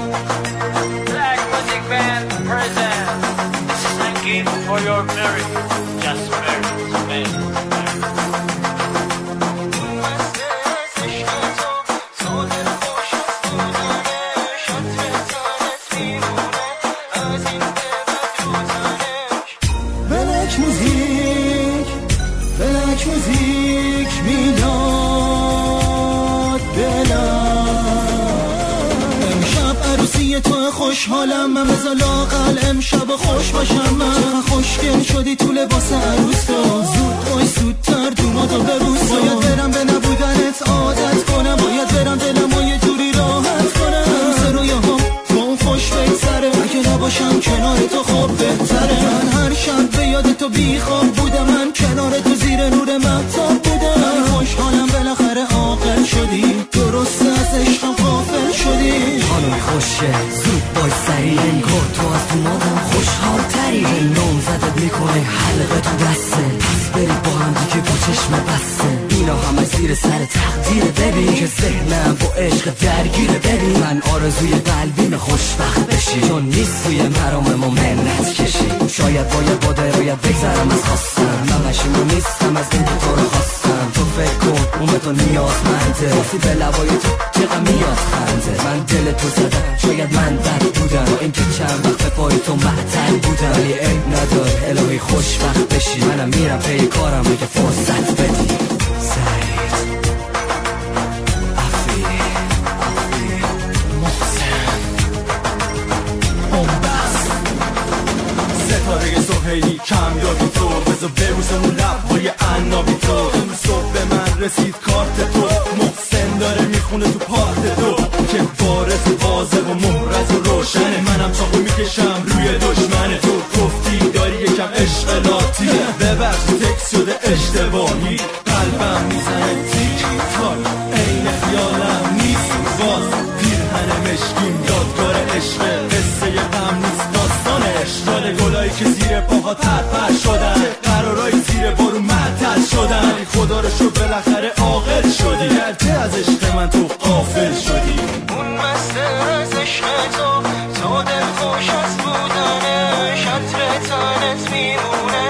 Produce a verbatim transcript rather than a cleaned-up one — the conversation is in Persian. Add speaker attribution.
Speaker 1: Black Music Band presents Thank you for your merit. Just merit, merit, merit.
Speaker 2: بلک موزیک بلک موزیک میداد دلم امشب عروسی تو خوشحالم من بذار لااقل امشب خوش باشم من چقدر خوشگل شدی تو لباس عروس تو زود باش زودتر دوماتو ببوس باید برم به نبودنت عادت کنم باید برم دلمو یه جوری راحت کنم عروس رویاهام تو خوش بگذره اگه نباشم کنار تو خوب بهتره من هر شب به یاد تو بیخواب بودم من کنار تو زیر نور مهتاب بودم من خوشحالم بالاخره عاقل شدی درست از عشقم غافل شدی
Speaker 3: خانومی خوشه زود باش سریع انگار تو از تو مادم خوشحال تری نام زدت میکنه حلقه تو دسته پس برید با هم دیگه با چشم بسته اینا همه زیر سر تقدیره ببین که ذهنم با عشق درگیره ببین من آرزوی قلبیم خوشبخت بشی چون نیست توی مرام ما منت کشی شاید باید با درایت بگذرم از خواستم من مشیمون نیستم از این که تو رو خواستم تو فکر کن اون به تو نیازمنده باسی به لبای تو چقدر میاد خنده من دل تو زدم شاید من بد بودم با این که چند وقت به پای تو معطل بودم ولی عیب ندار الهی خوشبخت بشی منم میرم پی کارم اگه فرصت بدی سعید عفی عفی محسن بومبست
Speaker 2: ستاره سهیلی کم یادی تو بذار ببوسمون لبهای عنابی تو امروز صبح به من رسید کارت تو محسن داره میخونه تو پارت تو که بارز واضح و محرز و روشنه منم چاقو میکشم روی دشمنه تو گفتی داری یکم عشق لاتی ببخش تکس شده اشتباهی قلبم میزنه تیک تاک عین خیالم نیست باز پیرهن مشکیم یادگار عشق قصه غم نیست داستان عشق داره گلایی که زیر پاها ترپر شدن قرارای زیر بارون معطل شدن خدا رو شکر بالاخره عاقل شدی گرچه از عشق من تو غافل شدی
Speaker 4: اون مسته از عشق تو تو دل خوش از بودنش عطر تنت میمونه